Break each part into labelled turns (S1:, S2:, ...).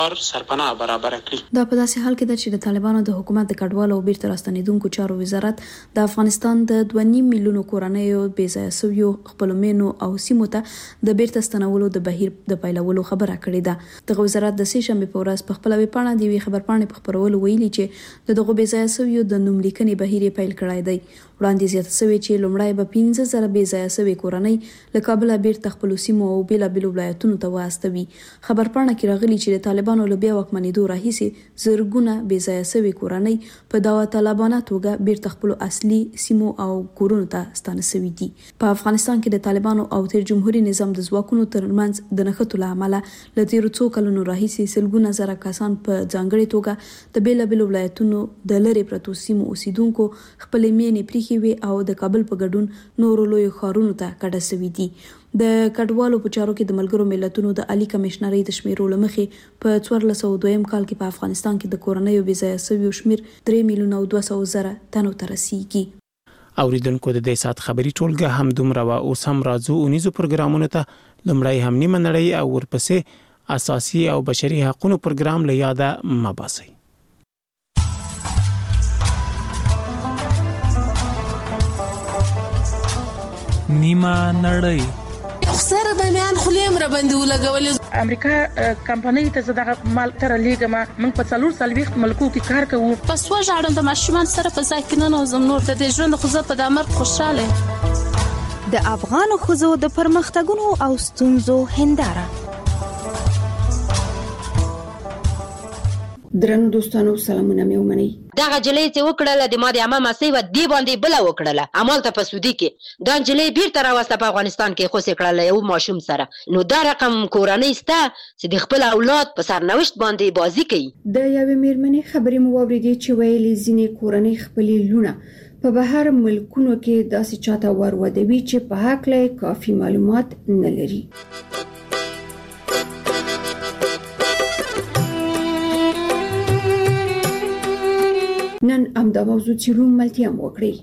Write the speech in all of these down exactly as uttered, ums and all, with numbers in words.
S1: سرپناه برابر کړي.
S2: دا په داسې حال کې ده چې د طالبانو د حکومت د کډوالو او بیرته راستنیدونکو چارو وزارت د افغانستان د دوه نیم میلیونو کورنیو بې ځایه شویو خپلو مینو او سیمو ته د بیرته ستنولو د بهیر د پیلولو خبره کړې ده. دغه وزارت د سې شنبې په ورځ په خپله ویبپاڼه د یوې خبرپاڼې په خپرولو ویلي چې د دغو بې ځایه شویو د نوملیکنې بهیر یې پیل کړی دی. وړاندې زیاته شوې چې لومړی به پنځه زره بې ځایه شوې کورنۍ له کابله بیرته خپلو سیمو او بېلابېلو ولایتونو ته واستوي. خبرپاڼه کې راغلي چې د طالبانو له بیا واکمنېدو راهیسې زرګونه بې ځایه شوې کورنۍ په داوطلبانه توګه بیرته خپلو اصلي سیمو او کورونو ته ستانه شوي دي. په افغانستان کې د طالبانو او تیر جمهوري نظام د ځواکونو ترمنځ د نښتو له امله له تیرو څو کلونو راهیسې سلګونه زره کسان په ځانګړې توګه د بېلابېلو ولایتونو د لرې پرتو سیمو اوسیدونکو خپلې مینې پریښې وي او د کابل په ګډون نورو لویو ښارونو ته کډه شوي دي. د کډوالو په چارو کې د ملګرو ملتونو د عالي کمشنرۍ د شمیرو له مخې په څوارلس سوه دویم کال کې په افغانستان کې د کورنیو بې ځایه شویو شمیر درې میلیونه او دوه سوه زره تنو ته رسیږي.
S3: اوریدونکو د دې ساعت خبري ټولګه هم دومره وه. اوس هم راځو اونیزو پروګرامونو ته. لومړی هم نیمه نړۍ او ورپسې اساسي او بشري حقوقو پروګرام له یاده مه باسئ.
S4: نیمه نړۍ.
S5: سره به میان خلیم را باندې ولګولې.
S6: امریکا کمپنۍ ته زه دغه مال تر لیږم. موږ په څلور څلوېښت ملکو کې کار کوو.
S5: پس وژاړم د ماشومان سره په ځای کې ننوځم. نور د دې ژوند خو زه په دا مرګ خوشحاله یم.
S7: د افغانو ښځو د پرمختګونو او ستونزو هنداره.
S8: درنو دوستانو سلامونه مې ومنئ.
S9: دغه جلۍ چې وکړله د ما د عمه مسۍ وه دې باندې بله وکړله همالته په سعودي کې. دا نجلۍ بیرته راوسته په افغانستان کې خوسې کړله یو ماشوم سره. نو دا رقم کورنۍ سته چې د خپل اولاد په سرنوشت باندې بازي کوي.
S8: د یوې مېرمنې خبرې مو واورېدې چې ویلې ځینې کورنۍ خپلې لوڼه په بهر ملکونو کې داسې چاته ورودوي چې په هکله یې کافي معلومات نه لري. نن همدا موضوع څیړو ملتیا هم وکړئ.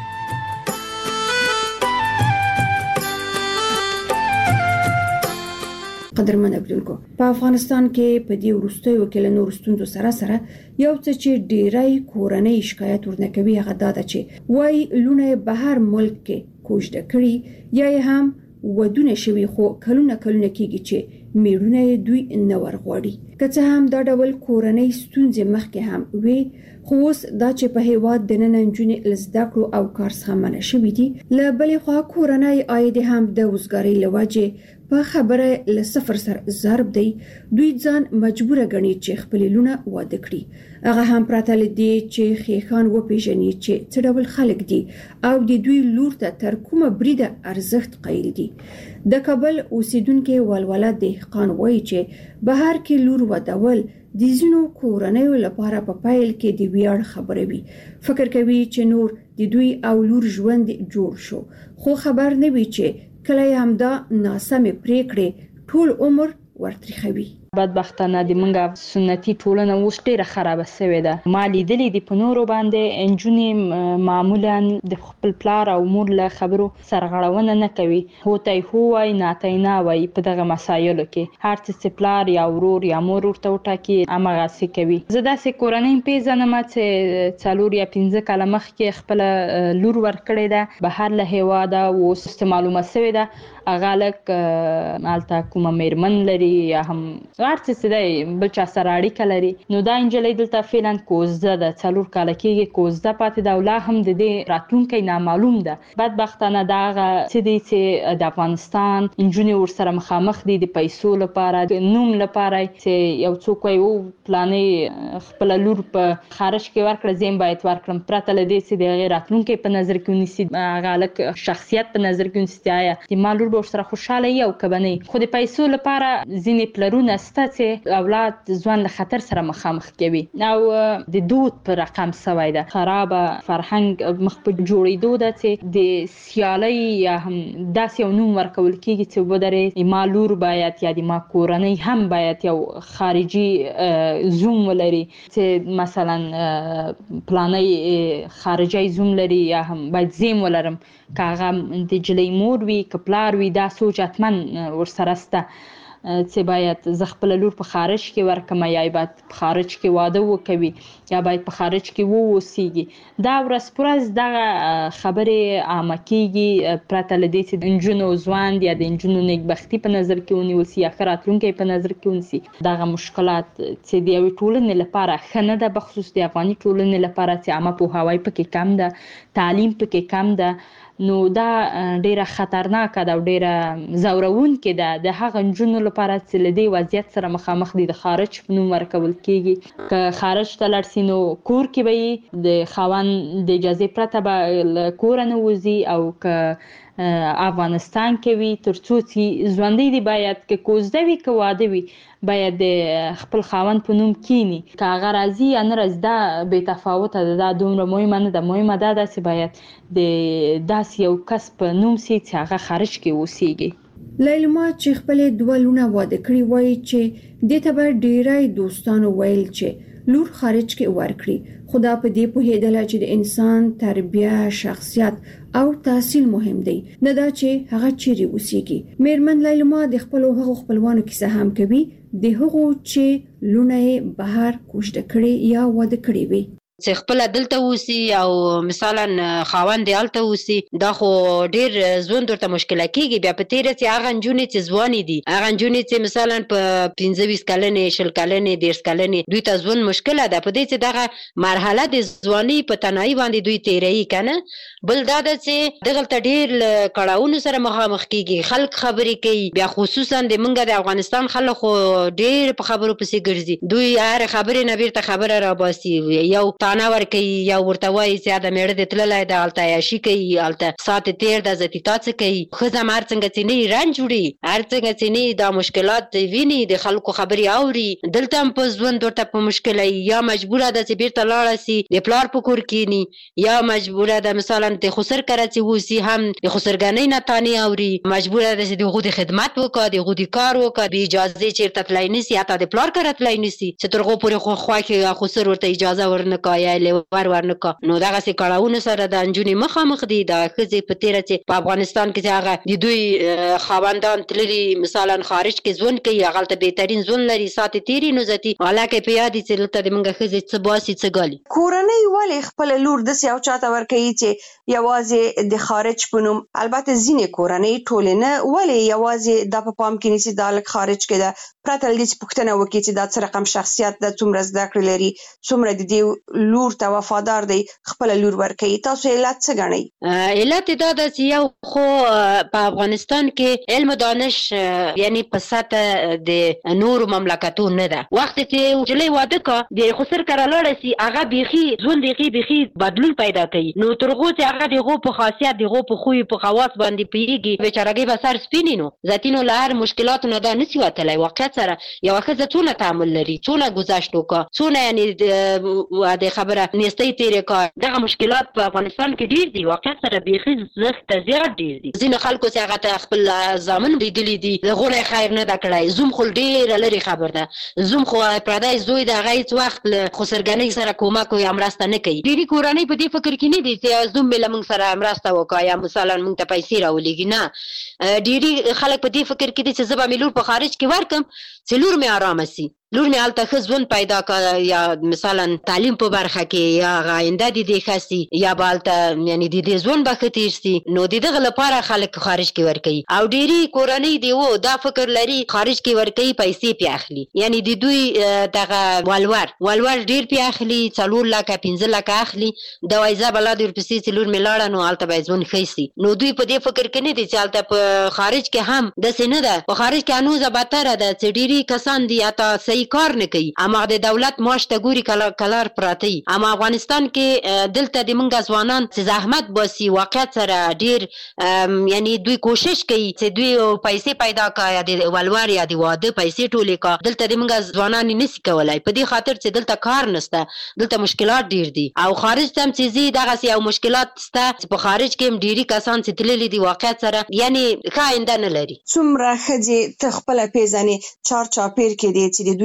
S8: قدرمن اوریدونکو، په افغانستان کې په دې وروستیو کې له نورو ستونزو سره سره یو څه چې ډیری کورنۍ شکایت ورنه کوي هغه دا ده چې وایي لوڼه بهر ملک کې کوژده کړي یا یې هم ودونه شوي خو کلونه کلونه کېږي چې میړونه دوی نه ورغواړي. که څه هم دا ډول کورنۍ ستونزې مخکې هم وي خو اوس دا چې په هیواد دننه نجونې له زده کړو او کار څخه منع شوي دي، له بلې خوا کورنۍ عاید هم د وزګارۍ له وجې په خبره له صفر سره ضرب دی. دوی ځان مجبوره ګڼي چې خپلې لوڼه واده کړي، هغه هم پرته له دې چې ښیښان وپېژني چې څه ډول خلک دي او د دوی لور ته تر کومه بریده ارزښت قایل دي. د کابل اوسیدونکي ولوله دهقان وایي چې بهر کې لور ودول د ځینو کورنیو لپاره په پیل کې د ویاړ خبره وي. فکر کوي چې نور د دوی او لور ژوند جوړ شو، خو خبر نه وي چې کله همدا ناسمې پریکړې ټول عمر ورتریخوي.
S10: بدبختانه د منګه سنتي ټولنه اوس ډیره خراب شوې ده. ما لیدلې د په نورو باندې انجونې معمولا د خپل پلار او مور له خبرو سرغړونه نه کوي. هوتای هو وای ناتای نه وای. په دغه مسایلو کې هر څه چې پلار یا ورور یا مور ورته وټاکي هماغسې کوي. زه داسې کورنۍ پیژنم چې څلور یا پنځه کاله مخکې خپله لور ورکړې ده بهر له هیواده. اوس معلومه شوې ده هغه لږ هلته کومه میرمن لري یا هم هر څه چې دی بل چا سره اړیکه لري. نو دا نجلۍ دلته فعلا کوزده ده، څلور کاله کېږي کوزده پاتې ده او لا هم د دې راتلونکی نامعلوم ده. بدبختانه دا هغه څه دی چې د افغانستان نجونې ورسره مخامخ دي د پیسو لپاره، د نوم لپاره چې یو څوک وایي او پلانې خپله لور په خارج کې ورکړه زه یې باید ورکړم، پرته له دې چې د هغې راتلونکی په نظر کې ونیسي، هغه هلک شخصیت په نظر کې ونیسي آیا د ما لور به ورسره خوشحاله وي او که به نه. خو د پیسو لپاره ځینې پلرونه شته چې اولاد ځوان له خطر سره مخامخ کوي او د دود په رقم شوی ده. خرابه فرهنګ مخ په جوړېدو ده چې د سیالۍ یا هم داسې یو نوم ورکول کېږي چې ودرې ما لور باید یا د ما کورنۍ هم باید یو خارجي زوم ولري چې مثلا پلانۍ خارجي زوم لري یا هم باید زیم ولرم که هغه د نجلۍ مور وي که پلار وي. دا سوچ حتما ورسره شته. چې باید زه خپل لور په خارج کې ورکم یا باید په خارج کې واده وکوي یا باید په خارج کې ووسیږي. دا ورځ پر ورځ دغه خبرې عامه کیږي پرته له دې چې د نجونو ځوان یا د نجونو نیکبختي په نظر کې ونیول سي یا ښه راتلونکی په نظر کې ونیسي. دغه مشکلات چې د یوې ټولنې لپاره ښه نه ده، بخصوص د افغاني ټولنې لپاره چې عامه پوهاوی پکې کم ده، تعلیم پکې کم ده، نو دا ډیره خطرناکه ده او ډیره ځورونکې ده د هغه نجونو لپاره چې له دې وضعیت سره مخامخ دي د خارج په نوم ورکول کیږي. که خارج ته لاړ سي نو کور کې به یې د خاوند د اجازې پرته به له کوره نه وځي، او که افغانستان کې وي تر څو چې ژوندی دي باید که کوزده وي که واده وي باید د خپل خاوند په نوم کینی. که هغه راځي یا نه راځي دا بې تفاوته ده، دا دومره مهمه نه ده. مهمه دا ده چې باید د داسې یو کس په نوم سي چې هغه خارج کې اوسیږي.
S8: لیلما چې خپل دوه لونه واده کړي وایي چې دې ته به ډیری دوستانو ویل چې لور خارج کې ورکړي، خدا په دې پوهېدله چې د انسان تربیه، شخصیت او تحصیل مهم دی، نه دا چې هغه چیرې اوسیږي. میرمن لیلما د خپل هغو خپلوانو کیسه هم کوي د هغو چې لونه یې بهر کوژده کړي یا واده کړي وي.
S9: چې خپل دلته اوسي او مثلا خاوند یې هلته اوسي، دا خو ډیر ژوند ورته مشکله کیږي. بیا په تیره چې هغه نجونې چې ځوانې دي، هغه نجونې چې مثلا په پنځه ویشت کلنې، شل کلنې، دېرش کلنې، دوی ته ژوند مشکله ده. په دې چې دغه مرحله د ځوانۍ په تنهایي باندې دوی تیروي که نه. بل دا ده چې دغلته ډیر له کړاوونو سره مخامخ کیږي، خلک خبرې کوي. بیا خصوصا د موږ د افغانستان خلک خو ډیر په خبرو پسې ګرځي، دوی هر خبرې نه بیرته خبره راباسي، یو تانه ورکوي یا ورته وایي چې دا مېړه دې تللی ده، هلته عیاشي کوي، هلته ساعت تېر ده، زه تا څه کوي. ښځه هم هر څنګه چې نه وي رنج وړي، هر څنګه چې نه وي دا مشکلات ویني، د خلکو خبرې اوري. دلته هم په ژوند ورته په مشکله وي، یا مجبوره ده چې بیرته لاړه سي د پلار په کور کښېني، یا مجبوره ده مثلا د خسر کره چې اوسي هم د خسرګنۍ نه تانې اوري، مجبوره ده چې د هغو د خدمت وکړه، د هغو د کار وکړه، بې اجازې چېرته تللی نه سي، حتی د پلار کره تللی نه سي چې تر هغو پورې خوښې خسر ورته اجازه ورنه کړه یا ور ورنکا. نو دغسې کړاوونو سره د نجونې مخامخ دي. د ښځې په تېره چې په افغانستان کې چې هغه د دوی خاوندان تللي مثلا خارج کې ژوند کوي، هغلته بهترین ژوند لري، ساعت تېري نو ځتي، حالکه په یاد چې دلته د موږ ښځې څه باسي څه ګالي.
S11: کورنۍ ولې خپله لور داسې یو چاته ورکوي چې یوازې د خارج په نوم؟ البته ځینې کورنۍ، ټولې نه، ولې یوازې دا په پام کې نیسي دا هلک خارج کې ده، پرته له دې چې پوښتنه وکړي چې دا څه رقم شخصیت ده، څومره زده کړې لري، څومره د دې لور ته وفادار دی، خپله لور ورکوي. تاسو علت څه ګڼئ؟
S9: علت دا ده چې یو خو په افغانستان کې علم و دانش یعنی په سطح د نورو مملکتو نه ده. وخت چې نجلۍ واده کړه د خسر کره لاړه سي، هغه بیخي ژوند یې بیخي بدلون پیدا کوي. نو تر هغو چې هغه د هغو په خاصیت، د هغو په خوی، په خواص باندې پوهېږي، بیچارګۍ به سر سپینې نو ذاتي نو له هر مشکلاتو نه دا نسي وتلی. واقعیت سره یوه ښځه څونه تعامل لري، څونه ګذشت وکړه، څونه یعنې د خبره نیستۍ تېرې کړه. دغه مشکلات په افغانستان کې ډېر دي، واقعیت سره بیخي زښته زیات ډېر دي. ځینو خلکو چې هغه ته خپل زامن لیدلي دي، د هغو نه یې خیر نه ده کړی. زوم خو ډېره لرې خبر ده، زوم خو پردی زوی د هغه هېڅ وخت له خسرګنۍ سره کومک یا مرسته نه کوي. ډېرې کورنۍ په دې فکر کې نه دي چې زوم مې له موږ سره مرسته وکړه یا مثلا موږ ته پیسې راولېږي. نه، ډېرې خلک په دې فکر کې دي چې زه به مې لور په خارج کې ورکړم چې لور مې ارامه سي، لور مې هلته ښه ژوند پیدا کړه، یا مثلا تعلیم په برخه کې یا آینده د دې ښه سي، یا به هلته یعنې د دې ژوند به ښه تېر سي. نو د دغه لپاره خلک خارج کې ورکوي. او ډېرې کورنۍ دی و دا فکر لري خارج کې ورکوي، پیسې پې اخلي، یعنې د دوی دغه ولور ولور ډېر پې اخلي، څلور لکه پنځه لکه اخلي. دا وایي زه به لا د ورپسې چې لور مې لاړه نو هلته به یې ژوند ښه سي. نو دوی په دې فکر کې نه دي چې هلته په خارج کې هم داسې نه ده. په خارج کې هنوزه بدتره ده چې ډېرې کسان دي حتی صحیح کار نه کوي، اما د دولت معاش ته ګوري کلار پراته وي. اما افغانستان کې دلته د موږ ځوانان چې زحمت باسي، واقعیت سره ډېر یعنې دوی کوشش کوي چې دوی پیسې پیدا کړه، یا د ولور یا د واده پیسې ټولې کړه. دلته د موږ ځوانان یې نسي کولی په دې خاطر چې دلته کار نشته، دلته مشکلات ډېر دي. او خارج ته هم چې ځي دغسې یو مشکلات شته چې په خارج کې هم ډېرې کسان چې تللي دي واقعیت سره یعنې ښه آینده نه لري.
S11: څومره ښځې ته خپله پېژنې چار چاپېر کې دی چې د دوی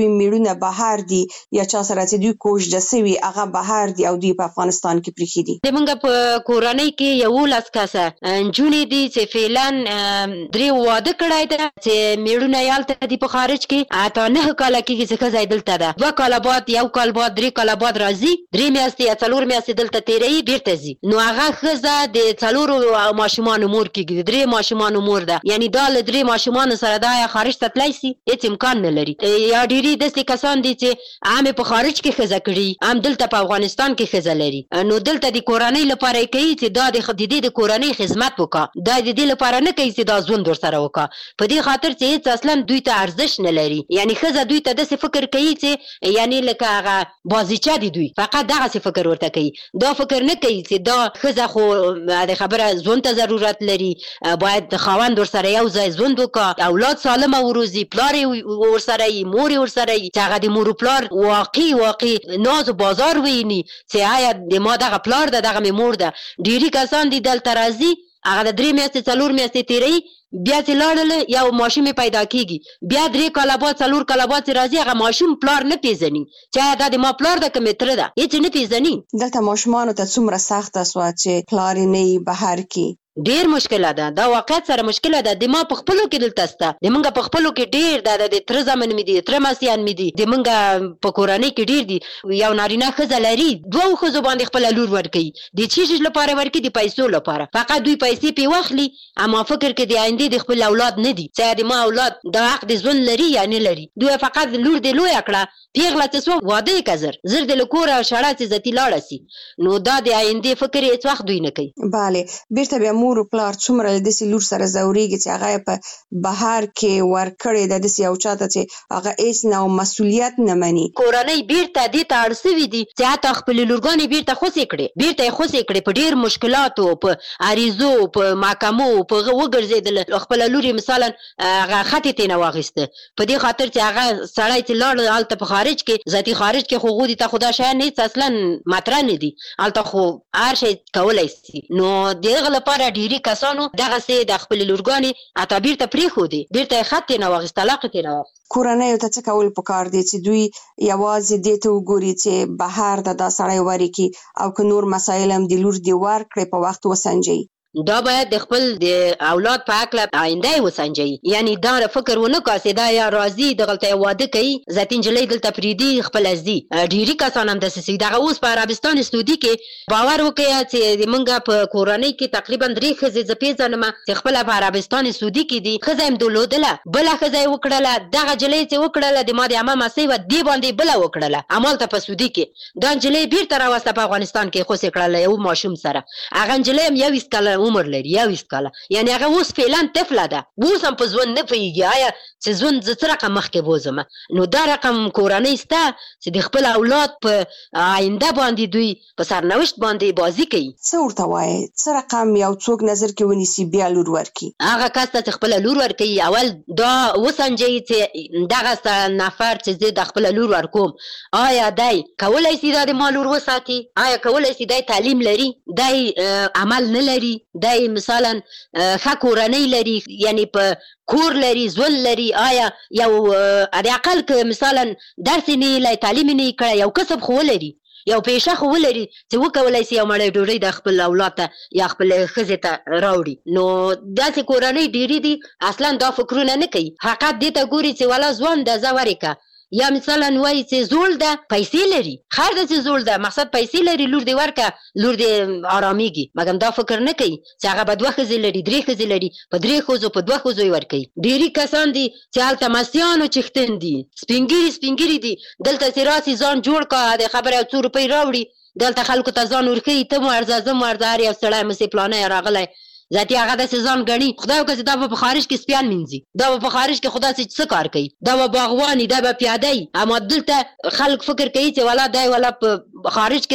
S11: دوی میړونه بهر دي یا چا سره چې دوی کوژده سوي هغه بهر دي او دوی په افغانستان کې پریخي دي.
S9: د منګه په کورنۍ کې یو لاس کاسه جونې دي چې فعلن درې واده کړای ده چې میړونه یالته دي په خارج کې اته نه کال کېږي چې ښځه دلته ده، دوه کال بعد یو کال بعد درې کال بعد راځي، درې میاشتې یا څلور میاشتې دلته تیروي بیرته ځي. نو هغه ښځه د څلورو ماشومانو مور کېږي، د درې ماشومانو مور ده، یعنی دا له درې ماشومانو سره دا یا خارج ته تللی سي هېڅ امکان نه لري. یا ډېرې داسې کسان دي چې هم په خارج کې ښځه کړي هم دلته په افغانستان کې ښځه لري. نو دلته د کورنۍ لپاره یې کوي چې دا د دې د کورنۍ خدمت وکړه، دا د دې لپاره نه کوي چې دا ژوند ورسره وکړه، په دې خاطر چې هېڅ اصلا دوی ته ارزښت نه لري. یعنی ښځه دوی ته داسې فکر کوي چې یعنی لکه هغه بازیچه دي، دوی فقط دغسې فکر ورته کوي، دا فکر نه کوي چې دا ښځه خو د خبره ژوند ته ضرورت لري، باید د خاوند ورسره یو ځای ژوند وکړه، اولاد سالمه وروزي، پلار یې ورسره وي، مور یې ورسره وي، چې هغه د مور و پلار واقعي واقعي ناز و بازار ویني چې آیا د ما دغه پلار ده دغه مې مور ده. ډېري کسان دي دلته راځي هغه د درې میاشتې څلور میاشتې تیروي، بیا چې لاړل یو ماشوم پیدا کیږي، بیا درې کاله بعد څلور کاله بعد چې راځي هغه ماشوم پلار نه پیژني چې آیا دا د ما پلار ده که مې تره ده، هېڅ نه پیژني.
S11: دلته ماشومانو ته څومره سخته سوه چې پلار یې نه وي بهر کې؟
S9: ډیر مشکله ده، دا واقعیت سره مشکله ده. د ما په خپلو کې دلته سته، د منګه په خپلو کې ډیر ده، د تره زامن مې دي، د تره ماسیان مې دي، د منګه په کورنۍ کې ډیر دي. یو نارینه ښځه لري دوو ښځو باندې خپله لور ورکوي، د څه شي لپاره ورکوي؟ د پیسو لپاره، فقط دوی پیسې پې واخلي، اما فکر کې د آیندې د خپل اولاد نه دي چې د ما اولاد دا حق د ژوند لري یا نه لري. دوی فقط لور دې لویه کړه، پیغله چې سوه واده یې که زر زر د له کوره شړه چې ذاتي لاړه سي، نو دا د آیندې فکر یې هېڅ وخت دوی نه کوي.
S11: بله، بیرته بیا مور و پلار څومره له داسې لور سره ځورېږي چې هغه یې په بهر کې ورکړې ده داسې یو چا ته چې هغه هېڅ نه مسؤلیت نه مني.
S9: کورنۍ بیرته دې ته اړ سوي دي چې حتی خپلې لورګانې بیرته خوسې کړې، بیرته یې خوسې کړې، په ډېر مشکلاتو، په عریضو، په محکمو، په هغه وګرځېدله، خپله لور یې مثلا هغه خط یې ترېنه واخیسته، په دې خاطر چې هغه سړی چې لاړ هلته په خارج کې، ذاتي خارج کې خو هغوی ته خو دا شیان هېڅ اصلا مطرح نه دي، هلته خو هر شی کولی سي. نو د هغه لپاره ډېري کسانو دغسې د خپلې لورګانې حتی بیرته پرېښودې، بیرته یې خط ترېنه واخیست، طلاق یې ترېنه واخیست.
S11: کورنیو ته څه کول پکار دي چې دوی یوازې دې ته وګوري چې بهر ته دا سړی ورکړي او که نور مسایل هم د لور دې ورکړي په وخت وسنجوي؟
S9: دا باید د خپل د اولاد په هکله آینده یې وسنجوي، یعنی دا فکر ونه کړه چې دا یا راځي دغلته یې واده کوي، ذاتي نجلۍ دلته پرېږدي خپله ځي. ډېري کسان هم داسې دي. دغه اوس په عربستان سعودي کې باور وکړه چې د موږ په کورنۍ کې تقریبا درې ښځې زه پېژنم چې خپله په عربستان سعودي کې دي، ښځه یې درلودله، بله ښځه یې وکړله، دغه نجلۍ چې وکړله د ما د عمه مسۍ وه دې باندې بله وکړله همالته په سعودي کې. دا نجلۍ بېرته راوسته په افغانستان کې خوسې کړله یو ماشوم سره، هغه نجلۍ هم یویشت کاله عمر لري، یویشت کاله، یعنی هغه اوس فعلا طفله ده، اوس هم په ژوند نه پوهېږي آیا چې ژوند زه څه رقم مخکې بوځم. نو دا رقم کورنۍ سته چې د خپل اولاد په آینده باندې دوی په سرنوشت باندې بازي کوي.
S11: څه ورته وایې؟ څه رقم یو څوک نظر کې ونیسي بیا لور ورکړي؟
S9: هغه کس ته چې خپله لور ورکوي اول دا وسنجوي چې دغه نفر چې زه د خپله لور ورکوم آیا دی کولی سي دا د ما لور وساتي؟ آیا کولی سي دی تعلیم لري؟ دی عمل نه لري؟ دی مثلا ښه کورنۍ لري، یعنی په کور لري، ژوند لري؟ آیا یو د اقل که مثلا درس یې نه یې تعلیم یې نه یې کړی، یو کسب خو ولري، یو پیشه خو ولري چې وکولی سي یو مړۍ ډوډۍ د خپل اولاد ته یا خپلې ښځې ته راوړي. نو داسې کورنۍ ډېرې دي اصلا دا فکرونه نه کوي، حقیقت دې ته ګوري چې والا ځوان ده زه ورکړه، یا مثلا وایي چې زوړ ده پیسې لري، خیر ده چې زوړ ده مقصد پیسې لري، لور دې ورکړه لور دې آرامیږي، مګر دا فکر نه کوي چې هغه به دوه ښځې لري، درې ښځې لري، په درې ښځو په دوه ښځو یې ورکوي. ډېري کسان دي چې هلته مستیان او چښتن دي، سپین ږیري سپین ږیري دي، دلته چې راسي ځان جوړ کړه د خبره یو څو روپۍ راوړي، دلته خلکو ته ځان ورښیي، ته مو ارزه زه مو ارزه، هر یو سړی مسې پلانی راغلی ذاتي هغه داسې ځان ګڼي، خدای وکړه چې دا به په خارج کې سپیان مینځي، دا به په خارج کې خو داسې څه کار کوي، دا به باغواني، دا به پیاده وي، اما دلته خلک فکر کوي چې والا دی والا په خارج کې د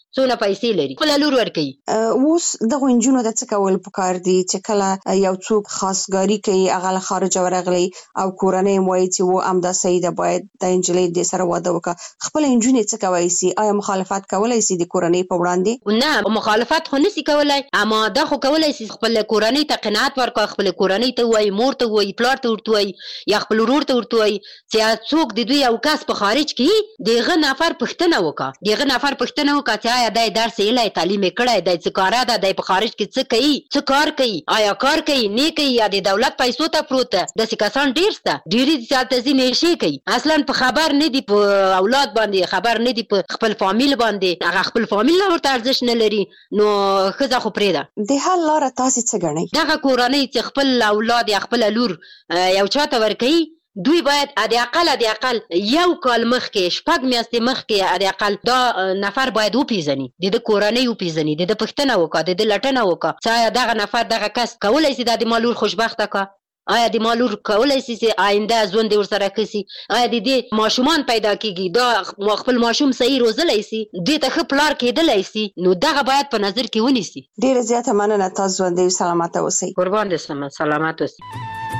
S9: څونه پیسې لري خپل لور ورکوي.
S11: اوس دغه انجونو د څه کول پکار دي چې کله یو څوک خاصګاری کوي هغه له خارج ورغلی او کورنۍ موایي چې و امدا سیده باید د انجلۍ د سره واده وکړه خپل انجونې څه کوي سي آیا مخالفت کولای سي د کورنۍ په وړاندې؟
S9: نه مخالفت خو نسی کولای اما دا خو کولای سي خپل کورنۍ ته قناعت ورکړي خپل کورنۍ ته وایي مور ته وایي پلار ته ورته وایي یا خپل ورور ته ورته وایي چې څوک د دوی یو کس په خارج کې دغه نفر پښتنه وکړه دغه نفر پښتنه وکړه چې آیا دای درس یې تعلیم کړی دی څه کار ده د په خارج کې څه کوي څه کار کوي آیا کار کوي نه کوي یا د دولت پیسو ته پروت د سکاسان ډیر سته ډیری ځاته ځینې شي کوي اصلا په خبر نه دی په اولاد باندې خبر نه دی په خپل فامیل باندې هغه خپل فامیل ورته ارزښت نه لري نو خزه خو پرې ده
S11: د حل لار تاسو څه غنئ
S9: دغه کورنۍ چې خپل اولاد یا خپل لور یو چاته ورکوي دوی باید ادي اقل ادي اقل یو کال مخکې شپږ میاشتې مخکې ادي اقل دا نفر باید وپیژني د کورنۍ وپیژني د پښتنه وکړه د لټنه وکړه چې دغه نفر دغه کس کولای شي د مالور خوشبخته کا آیا د مالور کولای شي چې آینده ژوند ورسره کسي آیا د دې ماشومان پیدا کیږي دا خپل ماشوم صحیح روزلای شي د ته خپلار کېدلای شي نو دغه باید په نظر کې ونیسي.
S11: ډیره زیاته مننه تاسو باندې سلامات اوسئ.
S9: قربان دې سم سلامات اوسئ.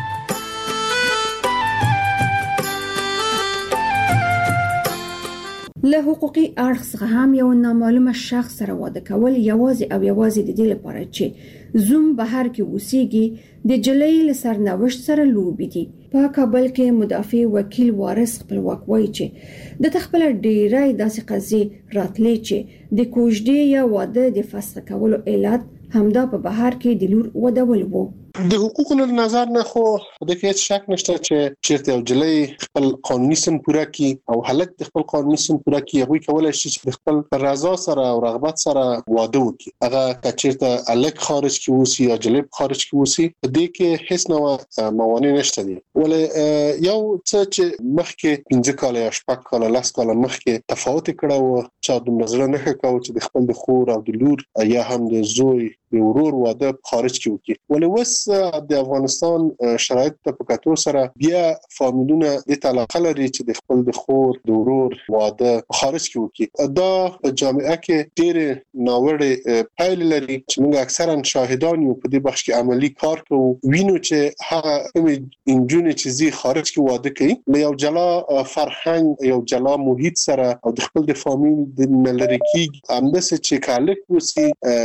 S8: له حقوقي اړخ څخه هم یو نامعلومه شخص سره واده کول یوازې او یوازې د دې لپاره چې زوم بهر کې اوسېږي د جلۍ له سرنوشت سره لوبي دي. په کابل کې مدافع وکیل وارث خپلواک وایي چې د تخپل ډیرای داسې قضیې راتلې چې د کوژدې یا واده د فسخ کولو علت همدا په بهر کې د لور ودول وو.
S12: د حقوقو له نظر نه خو د هیڅ شک نشته چې چیرته یو جلۍ خپل قانوني سن پوره کړي او هلک د خپل قانوني سن پوره کړي هغه کولای شي چې خپل رضا سره او رغبت سره واده وکړي. هغه چیرته هلک خارج کې وسی یا جلۍ خارج کې وسی د دې کې هیڅ نوع موانع نشته دي. ولې یو څه چې مخکې پنځه کال یا شپږ کال لاس کال مخکې تفاوت کړو چې د نظر نه ښکاو چې د خپل د خور او د لور یا هم د زوی د ورور واده خارج کې وکړي. ولې وس د افغانستان شرایط په کتو سره بیا فامیلونه د علاقه لري چې د خپل د خور د ورور واده خارج کې وکړي. دا په جامعه کې ډېر ناوړه پایلې لري چې موږ اکثرا شاهدان یو په دې بخش کې عملی کار کوو وینو چې هغه انجونې چې زی خارج کې واده کوي له یو جلا فرهنګ یو جلا محیط سره او د خپل د فامیل د ملری کې همداسې چې کالک وسی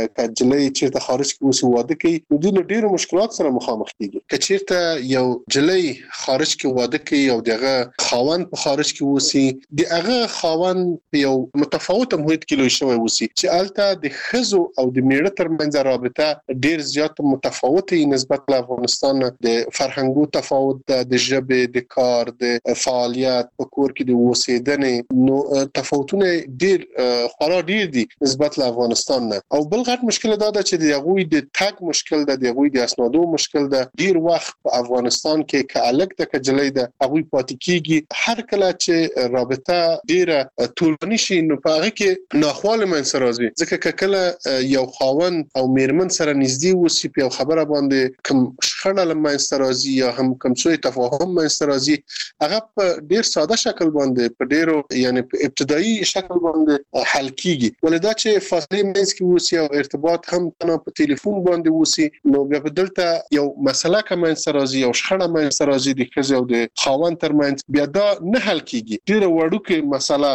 S12: کجلې چې د خارج کې وسی واده کوي نو د ډېرو مشکلات سره مخامخ کیږي. کچیرته یو جلۍ خارج کې واده کوي او دغه خاوند په خارج کې وسی دغه خاوند په یو متفاوت محیط کې لوي شوی وسی چې البته د خزو او د میړه ترمنځ رابطه ډیر زیات متفاوتې نسبت له افغانستان د فرهنګو تفاوت د ژبې د کار د فعالیت په کور کې د اوسېدنې نو تفاوتونه ډیر خورا ډیر دي نسبت له افغانستان نه. او بل غټ مشکل دا ده چې د هغوی د تګ مشکل ده د هغوی د اسنادو مشکل ده. ډیر وخت په افغانستان کې کالک د کجلې ده هغوی پاتې کیږي هر کله چې رابطه ډیره طولاني شي نو په هغه کې ناخواله منځ راځي ځکه کله یو خاوند او میرمن سره نږدې وسی په خبره باندې کوم شخړه لمنځ راځي یا هم کوم څه تفاهم منځ راځي هغه په ډیر ساده شکل باندې په ډیرو یعنی په ابتدایي شکل باندې حل کیږي. ولدا چې فاصله منځ کې وسی او ارتباط هم تنه په ټلیفون باندې وسی نو بیا په دلته یو مسله کوم سرازي او شخړه مې سرازي د خزو او د خاوند ترمنځ بیا دا نه حل کیږي. ډیره وړوکه مسله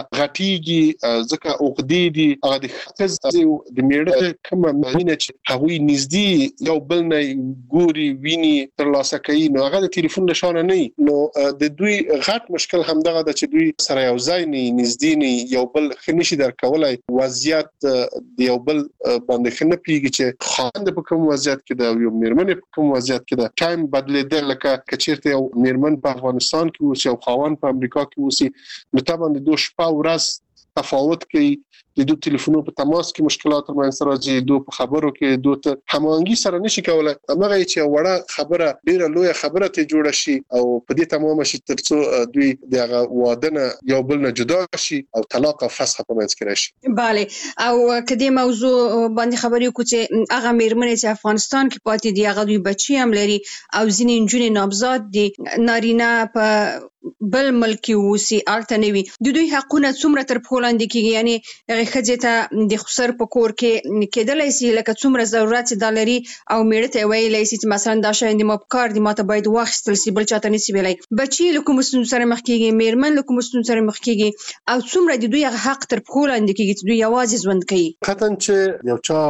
S12: غټیږي ځکه عقدې دي هغه د خزو د میړه کوم معنی چې هغوی نږدې یو بل نه ګوري ویني تر لاسه کوي نو هغه د ټلیفون نشانه نه نو د دوی غټ مشکل همدغه د چې دوی سره یو ځای نه نږدې نه یو بل خنشي درکولای وضعیت د یو بل باندې خنه پیږي چې خاوند په کوم وضعیت کې دا یو میرمن په کوم وضعیت کې دا ټایم بدلیدل لکه کچیرته یو میرمن په افغانستان کې اوسي او خاوند په امریکا کې اوسي نو طبعا د دوه شپه ورځ تفاوت کوي د دوه ټلیفونونو په تماس کې مشکلات ترمنځ راځي دوه په خبرو کې دوه ته هماهنګي سره نشي کولای هغه چې وړه خبره ډیره لوی خبره ته جوړه شي او په دې تمام شي ترڅو دوی دغه وادنه یو بل نه جدا شي او طلاق او فسخ په منځ کې راشي.
S11: bale او کدي موضوع باندې خبرې کو چې هغه میرمنې چې افغانستان کې پاتې دي هغه دوی بچي هم لري او ځینې نجونې نابزاد دي نارینه په بل ملک وسی الټنوي د دوی حقونه څومره تر پولاند کېږي یعنی هغه خځې ته د خسر په کور کې کېدلای شي لکه څومره ضرورت دا لري او میړه ته ویلای شي چې مثلا دا شاین د ما په کار دی ماته باید واخیستل شي بل چاته نشي ویلای بچي له کوم ستونزو سره مخ کیږي میرمن له کوم ستونزو سره مخ کیږي او څومره د دوی حق تر پښو لاندې کیږي چې دوی یوازې ژوند کوي
S12: قطعاً چې یو چا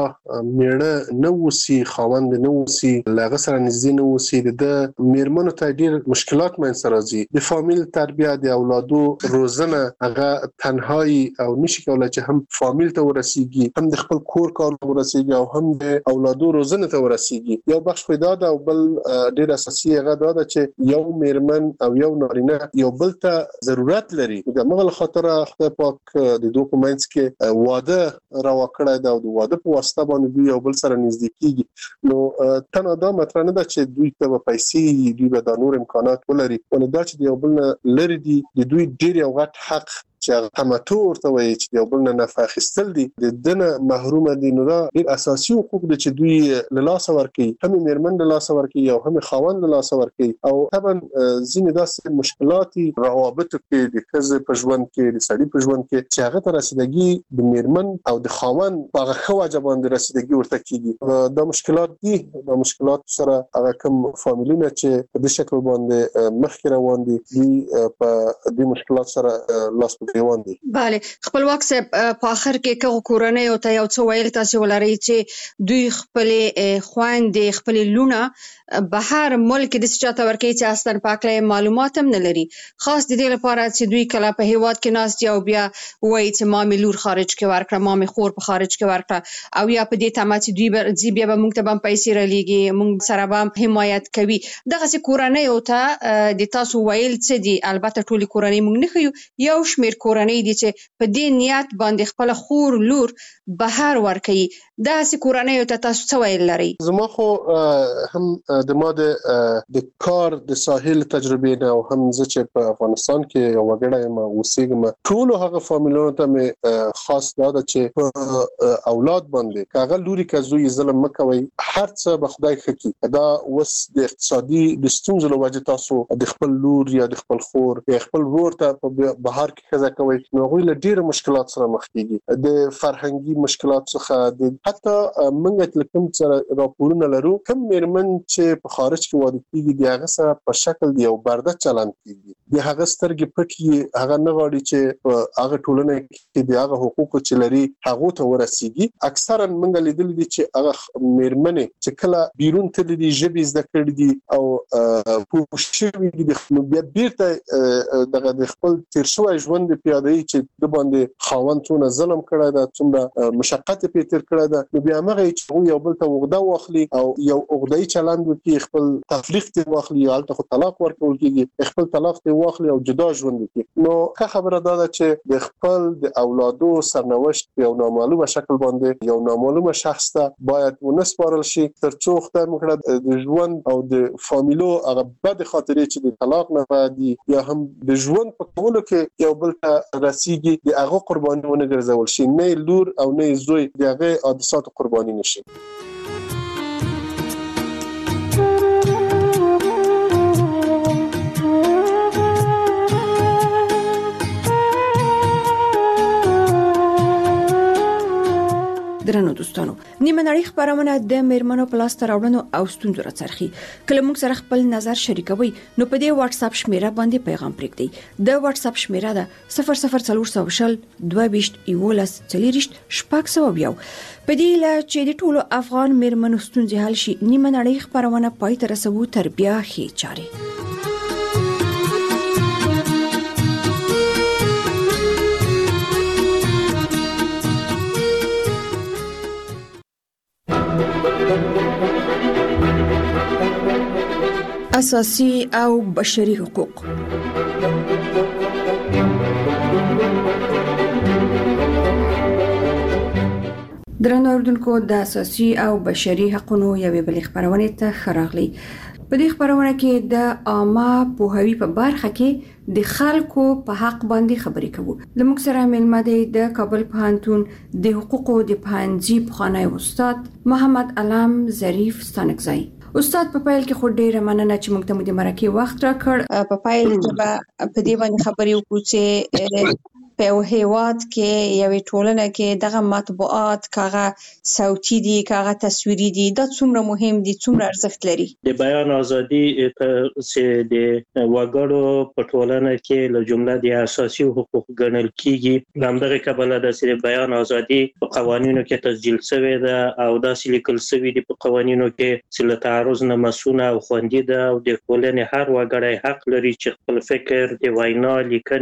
S12: میړه نه وسی خاوند نه وسی لغه سره نږدې نه وسی د میرمنو ته ډیر مشکلات منځ راځي د فامیل تربیه د اولادو روزنه هغه تنهایی او نشي کولای چې هم فامیل ته ورسیږي هم د خپل کور کار ورسیږي او هم د اولادو روزنه ته ورسیږي یو بخش پیدا ده او بل ډیر اساسي هغه ده چې یو میرمن او یو نارینه یو بل ته ضرورت لري د مغل خاطر خدای پاک د دوه کومنس کې واده راوکړای دا او د واده په واسطه باندې دوی یو بل سره نږدې کیږي نو تنه دا مطرح نه ده چې دوی ته پیسې دوی به د نور امکانات ولري ولدا چې یو بل لري دي د دوی ډیر یو غټ حق چې تمتع ورته وایي چې یو بل نه نفع اخیستل دي د دنه محروم دي نو دا ډیر اساسي حقوق دي چې دوی له لاس ورکي هم میرمن له لاس ورکي او هم خاوند له لاس ورکي او طبعا ځینې داسې مشکلات روابط کې د ښځې په ژوند کې د سړي په ژوند کې چې هغه ته رسیدګي د میرمن او د خاوند په هغه خو واجبان د رسیدګي ورته کیږي دا مشکلات دي دا مشکلات سره هغه کوم فامیلونه چې په دې شکل باندې مخکې روان دي دي په دې مشکلات سره لاس
S11: بله خپلواک صاحب په اخر کې کوم کورنۍ او ته یو څه ویل تاسو ولرئ چې دوی خپل خويندې خپل لونه بهر ملک د چاته ورکې چې اصلا پاکه معلومات هم نه لري خاص د دې لپاره چې دوی کله په هیواد کې ناست یا بیا وایي چې ما مې لور خارج کې ورکړه ما مې خور په خارج کې ورکړه او یا په دې تمه چې دوی به بیا به موږ ته هم پیسې رالېږي موږ سره به حمایت کوي دغه سي کورنۍ او ته د تاسو ویل څه دي البته ټولي کورنۍ موږ نه خو یو شمیر کورنۍ دي چې په دې نیت باندې خپل خور لور بهر ورکي دا سي کورنۍ ته تاسو څه ویل لري
S12: زما خو هم د ماده د کار د ساحل تجربه نه او هم زه چې په افغانستان کې یو وګړی ما اوسېږم ټول هغه فامیلونو ته مې خاص دا چې په اولاد باندې کاغه لوري کزوی ظلم مکوي هر څه به خدای خکې دا وس د اقتصادي د ستونزو له وجې تاسو د خپل لور یا د خپل خور یا خپل ورور ته په بهر کې خزه کوي نو غوي له ډیر مشکلات سره مخ کیږي د فرهنګي مشکلات څخه د حتی منګت لکم سره راپورونه لرو کوم میرمن چې په خارج کې واده کیږي د هغه سره په شکل دی او برده چلند کیږي د هغه سترګې پټي هغه نه غواړي چې هغه ټولنه کې د هغه حقوق چې لري هغه ته ورسیږي اکثرا منګ لیدل دي چې هغه میرمن چې کله بیرون ته دي ژبې زده کړې دي او پوښتنه دي د بیا بیرته دغه د خپل تیر شوی ژوند پیاده چې د باندې خاوند څونه ظلم کړی دا څومره مشقت په تیر کړی دا نو بیا هغه چې یو بل ته وغدا واخلي او یو وغدای چلند وکي خپل تفریق ته واخلي یا الته طلاق ورکول کیږي خپل طلاق ته واخلي او جدا ژوند وکي نو که خبره ده چې د خپل د اولادو سرنوشت په یو نامعلومه شکل باندې یو نامعلومه شخص ته باید ونسپارل شي ترڅو خدای مکړه د ژوند او د فامیلو هغه بد خاطرې چې د طلاق نه بعدي یا هم د ژوند په کولو کې یو بل ته رسیږي د هغه قربانیونه ګرځول شي نه لور او نه زوی د هغه حادثات قرباني نشي
S8: درنو دوستانو نیمه نړۍ خبرونه د میرمنو پلاس تراوړنو او ستونزو راڅرخي کله موږ سره خپل نظر شریکوي نو په دې واتس اپ شمیره باندې پیغام پرېږدئ د واتس اپ شمیره ده صفر صفر څلور سوه شل دوه ویشت یولس څلوېښت شپږ سوه یو په دې لا چې د ټولو افغان میرمنو ستونزې حل شي نیمه نړۍ خبرونه پای ته رسوو تر بیا ښې چارې اساسي او بشري حقوق درنو اردوونکو د اساسي او بشري حقوقو یوې بلې خبرونه ته خراغلي په دې خبرونه کې د عامه پوهاوی په برخه کې د خلکو په حق باندې خبرې کوو لمږ سره ملمه دی د کابل پوهنتون د حقوقو د پوهنځي پخوانی استاد محمد علام ظریف ستانکزی استاد په پایل کې خو ډیره مننه چې موږ ته مو د مرکه وخت راکړ
S11: په پایل کې په دې باندې خبرې وکړو چې په یو هیواد کې یوې ټولنه کې دغه مطبوعات کاغه صوتي دي کاغه تصویري دي دا څومره مهم دي څومره ارزښت لري؟
S13: د بیان ازادي چې د وګړو په ټولنه کې له جمله د اساسي حقوق ګڼل کیږي لامدغه کبله د سری بیان ازادي په قوانینو کې تسجیل شوی ده او داسې لیکل شوی دي په قوانینو کې چې له تعرض نه مسونه او خوندي ده او د ټولنې هر وګړی حق لري چې خپل فکر د وینا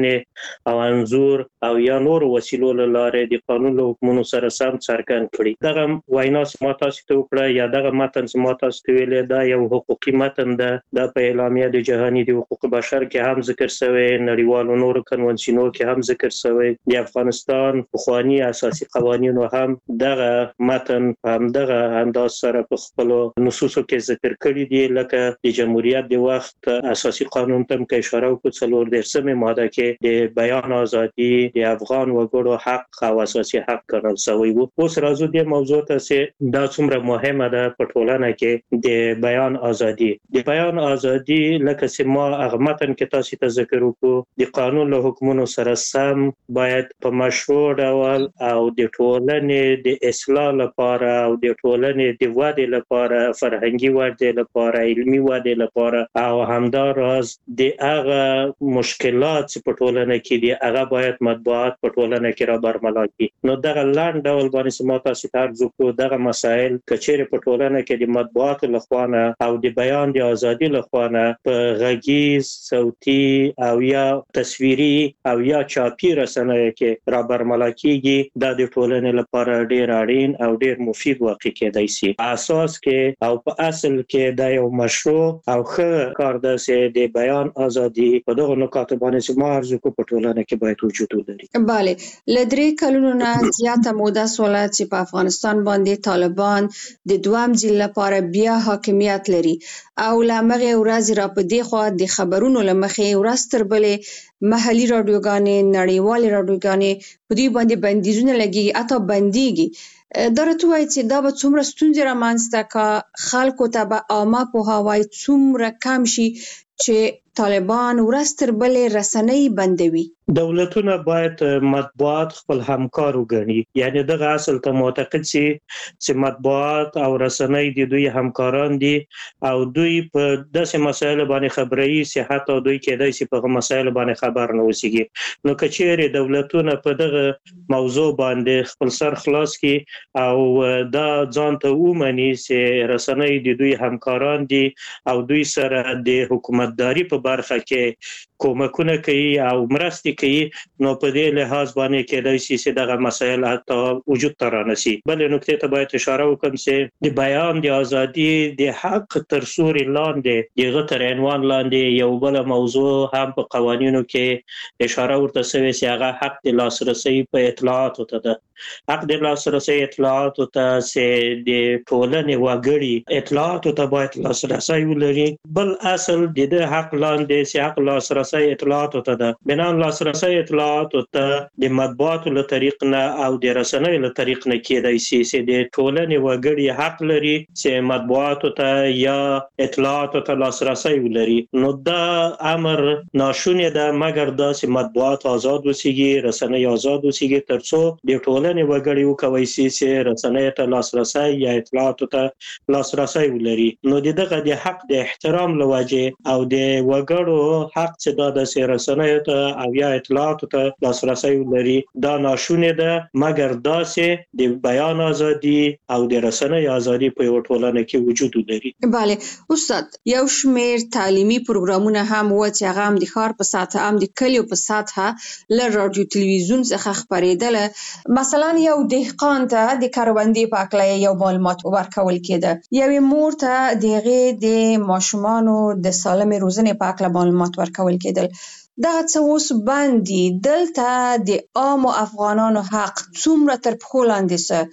S13: لیکنې او انځور او یا نور وسیلو له لارې د قانون له حکمونو سره سم څرګند کړي. دغه وینا چې ما تاسو ته وکړه یا دغه متن چې ما تاسو ته ویلې دا یو حقوقي متن ده د په اعلامیه د جهاني د حقوق بشر کې هم ذکر شوی نړیوالو نورو کنونسیونو کې هم ذکر شوی د افغانستان پخوانی اساسي قوانینو هم دغه متن هم دغه انداز سره په خپل نصوصو کې ذکر کړی دي لکه د جمهوریت د وخت اساسي قانون ته کې اشاره وکړه څلور درسمه ماده کې د بیان ازادي د افغان وګړو حق او اساسي حق ګڼل شوی وو. اوس راځو د موضوع ته چې دا څومره مهمه ده په ټولنه کې د بیان ازادي. د بیان ازادي لکه چې ما هغه متن کې تاسو ته ذکر وکړو د قانون له حکمونو سره سم باید په مشروع ډول او د ټولنې د اصلاح لپاره او د ټولنې د ودې لپاره فرهنګي ودې لپاره علمي ودې لپاره او همداراز د هغه مشکلات چې په ټولنه کې دي هغه باید مطبوعات په ټولنه کې را برملا کړي. نو دغه لاند ډول باندې ما تاسو ته عرض وکړو دغه مسائل کچېره په ټولنه کې د مطبوعات لخوانه او د بیان د ازادي لخوانه په غږیز صوتي او یا تصویري او یا چاپی رسنیو کې را برملا کیږي دا د ټولنې لپاره ډیر اړین او ډیر مفید واقع کېدای شي. اساس کې او په اصل کې دا یو مشروع او ښه کار ده چې د بیان ازادي په دغه نکاتو باندې چې ما ارزو کو په ټولنه کې باید وجود ولري.
S11: بله لدري کلونو نه زیاته موده سوله چې په افغانستان باندې طالبان د دوام ځل لپاره بیا حاکمیت لري او لمغه ورځ را په دی خو د خبرونو لمخې ورځ تر بلې محلي رادیوګانې نړیوالې رادیوګانې په دې باندې بندیزونه لګي اته بنديږي. دا راته وایي چې دا به څومره ستونزې رامنځته کا خلکو ته به عامه پوهاوی څومره کم شي چې طالبان ورځ تر بلې رسنۍ بندوي.
S13: دولتونه باید مطبوعات خپل همکار وګڼي یعنی دغه اصل ته معتقد سي چې مطبوعات او رسنۍ د دوی همکاران دي او دوی په داسې مسایلو باندې خبري صحت او دوی کېدای شي په مسایلو باندې خبر نه وسیږي. نو کچېره دولتونه په دغه موضوع باندې خپل سر خلاص کړي او دا ځان ته ومني چې رسنۍ د دوی همکاران دي او دوی سره د حکومتداري په برخه کې کومکونه کوي او مرستې کوي نو په دې لحاظ باندې کېدای شي چې دغه مسایل حتی وجود ته رانشي. بل نکته ته باید اشاره وکړم چې د بیان د ازادي د حق تر سوري لاندې دغه تر عنوان لاندې یو بل موضوع هم په قوانینو کې اشاره ورته شوی چې هغه حق د لاسرسي په اطلاعاتو ته ده. حق د لاسرسي اطلاعاتو ته چې د ټولنې وګړي اطلاعاتو ته باید لاسرسي ولري. بل اصل د حق لاندې چې حق لاسرسي اطلاعاتو ته ده. بنان لاسرسي اطلاعاتو ته د مطبوعاتو له طریق نه او د رسنیو له طریق نه کېدای شي چې د ټولنې وګړي حق لري چې مطبوعاتو ته یا اطلاعاتو ته لاسرسي ولري. نو دا امر ناشونی ده مګر دا چې مطبوعات آزاد وسیږي رسنۍ آزاد وسیږي ترڅو د ټولنې وګړي وکوي شي چې رسنۍ ته لاسرسي یا اطلاعاتو ته لاسرسي ولري. نو دغه د حق د احترام لوجه او د وګړو حق چې دا د رسنیو ته او یا اطلاعاتو ته لاسرسي ولري دا ناشونی ده مګر دا چې د بیان ازادي او د رسنۍ ازادي په یو ټولنه کې وجود لري.
S11: بله استاد یو شمیر تعلیمي پروګرامونه هم و چې هغه هم د ښار په سطح هم د کلیو په سطح له رادیو تلویزیون څخه خبرېدل. مثلا یو دهقان ته د کروندې په اړه یو معلومات ورکول کېده یوې مور ته دغه د ماشومانو د سالمې روزنې په اړه معلومات ورکول کېدل. دا څه اوس باندې دلته د عام افغانانو حق څومره تر پښو لاندې سه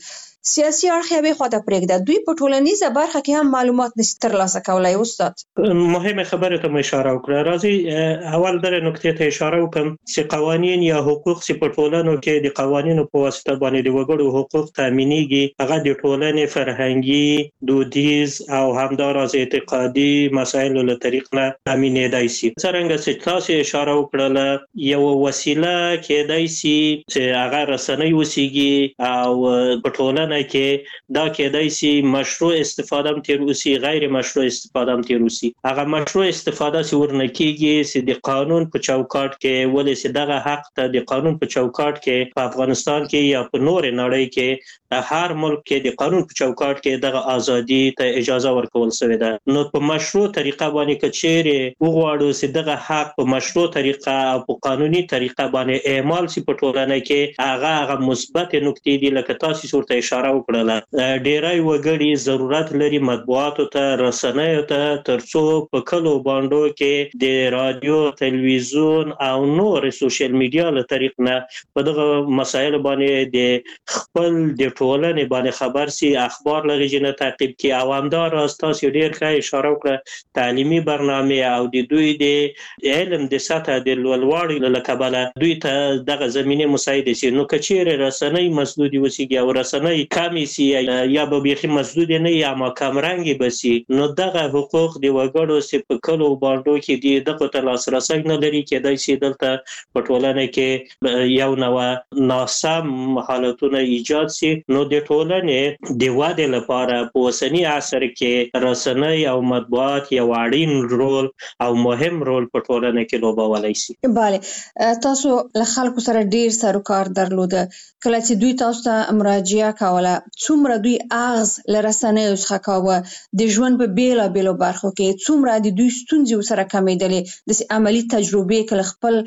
S11: سیاسي اړخ یې خواته پرېږده، دوی په ټولنیزه برخه کې هم معلومات نشي ترلاسه کولای. استاد
S13: مهمه خبره ته اشاره وکړه. راځي اول در نقطې ته اشاره وکم چې قوانين یا حقوق چې په ټولنو کې د قوانینو په واسطه باندې د وګړو حقوق تامینېږي، هغه د ټولنې فرهنګي، دودیز او همداراز اعتقادي مسایلو له طریق نه تامینېدای شي. څنګه چې تاسو اشاره وکړه یو وسیله کېدای شي چې هغه رسنۍ وسیږي او په ټولنه کې دا کېدای شي مشروع استفاده هم تیر اوسي، غیر مشروع استفاده هم تیر اوسي. هغه مشروع استفاده چې ورنکېږي چې د قانون په چوکاټ کې ولې چې دغه حق ته د قانون په چوکاټ کې په افغانستان کې یا په نور نړۍ کې هر ملک کې د قانون په چوکاټ کې دغه ازادي ته اجازه ورکول شوې ده. نو په مشروع طریقه باندې کچېره وغواړو چې دغه حق په مشروع طریقه او په قانوني طریقه باندې اعمال شي په ټولنه کې، هغه هغه مثبت نکتې دي لکه تاسو ورته اشاره وکړه. ډیری وګړي ضرورت لري مطبوعاتو ته، رسنیو ته، ترڅو په کلو باندې کې د رادیو، تلویزیون او نور سوشل میډیا له طریق نه په دغه مسایل باندې د خپل د ټولنې باندې خبر سي، اخبار لږ نه تعقیب کی. او همدار تاسو ډیر ښه اشاره وکړه تعلیمي برنامه او د دوی د علم د سطح د لوړوالي له کبله دوی ته دغه زمينه مساعده شي. نو کچېره رسنۍ مسدودي وسیږي او رسنۍ کمی سي یا به بيخي مسدود نه یا ما کم رنګي بسي، نو دغه حقوق د وګړو سي په کلو باندې کې د دغه ته لاسرسي نه لري. کېدای شي دلته په ټولنه کې یو نوع ناسم حالتونه ایجاد شي. نو د ټولنې د وده لپاره په اوسنی عصر کې رسنۍ او مطبوعات یو اړین رول او مهم رول په ټولنه کې لوبولای شي.
S11: bale تاسو له خلکو سره ډیر سروکار درلوده، کله چې دوی تاسو ته مراجعه کوله څومره دوی اغز لرسنۍ څخه کاوه د ژوند په بیلا بیلو برخو کې، څومره د دوی ستونزې سره کمېدلې، د عملی تجربه کله خپل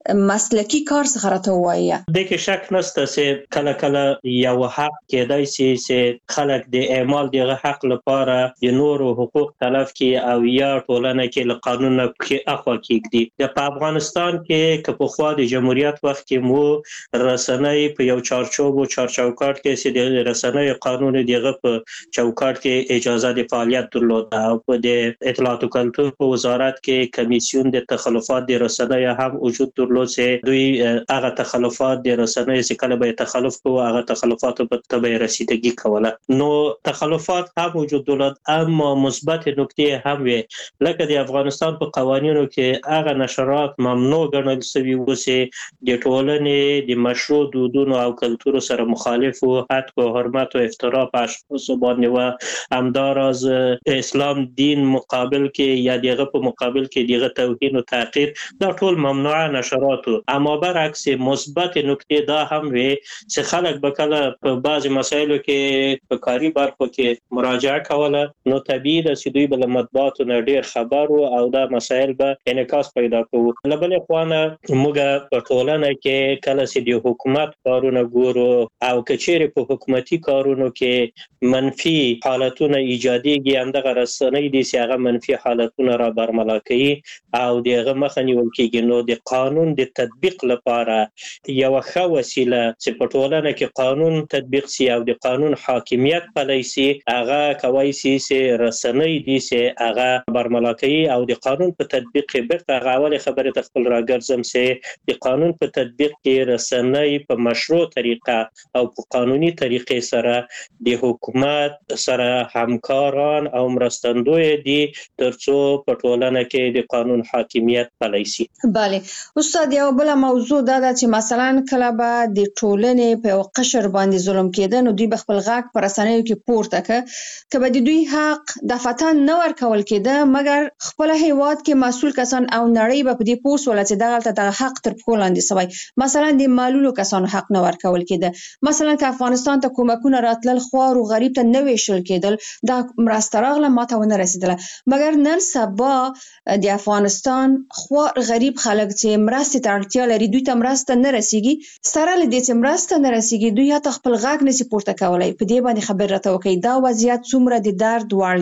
S11: مسلکی کار څخه راته وایي.
S13: د کې شک نشته چې کله کله یو حق کېدای شي چې خلک د اعمال دغه حق لپاره د نورو حقوق تلف کی او یا ټولنه کې له قانون کې اخوا کېږي. د افغانستان کې که په خوا د جمهوریت وخت کې مو رسنۍ په یو چارچوب او چارچوکاټ کې چې د رسنۍ قانون دغه په چوکاټ کې اجازه د فعالیت درلوده او په د اطلاعات او کلتور په وزارت کې کمیسیون د تخلفات د رسنۍ هم وجود درلود چې دوی هغه تخلفات د رسنۍ چې کله به تخلف کوو هغه تخلفات په تبع رسیدګي کوله. نو تخلفات هم وجود درلود، اما مثبت نکته هم وي لکه د افغانستان په قوانینو کې هغه نشرات ممنوع ګڼل شوي و چې د ټولنې د مشروع دودونو او کلتور سره مخالف او حق او حرمت او افترا په اشخاصو باندې و همداراز اسلام دین مقابل کې یا دغه په مقابل کې دغه توهین او تحقیر دا ټول ممنوع نشرات. اما برعکس مثبت نکته دا هم وي چې خلک به کله په بعض مسایلو کې په کاری برخو کې مراجعه کوله نو طبیعي ده چې دوی بل مطبوعاتو نه ډیر خبر او دا مسایل به انعکاس پیدا کوي. لبل خوانه موږ په ټولنه کې کله چې د حکومت کارونه ګورو او کچېره په حکومتي کارونو کې منفي حالتونه ایجاديږي، همدغه رسنۍ دي چې هغه منفي حالتونه را برملا کوي او دغه مخه نیول کېږي. نو د قانون د تطبیق لپاره یو ښه وسیله چې په ټولنه کې قانون تطبیق شي او د قانون حاکمیت پلی شي، هغه کوي چې رسنۍ دي چې هغه برملا کوي او د قانون په تطبیق کې بیرته هغه اول خبره تخپل راګرځم چې د قانون په تطبیق کې رسنۍ په مشروع طریقه او په قانوني طریقې سره د حکومت سره همکاران او مرستندوی دي ترڅو په ټولنه کې د قانون حاکمیت پلی شي.
S11: bale استاد یو بل موضوع دا ده چې مثلا کله به د ټولنې په یو قشر باندې ظلم کېده نو دوی بخپل غاک پر رسنیو کې پورته ک کبه د دوی حق د فتان نه ورکول کېده مګر خپل هیواد کې مسؤل کسان او نړۍ به په دې پوس ول چې دغه د حق تر پښو لاندې سوی، مثلا د معلولو کسانو حق نه ورکول کېده، مثلا که افغانستان ته کومکونه راتلل خوار او غریب ته نه ویشل کېدل دا مرسته راغله ماته ونه رسیدله، مګر نن سبا د افغانستان خوار غریب خلک چې مرسته ته اړتیا لري دوی ته مرسته نه رسیږي، سره له دې چې مرسته نه رسیږي دوی حتی خپل غاګ نشي پورته کولای. په دې باندې خبر راته وکړئ دا وضعیت څومره د درد وړ دی؟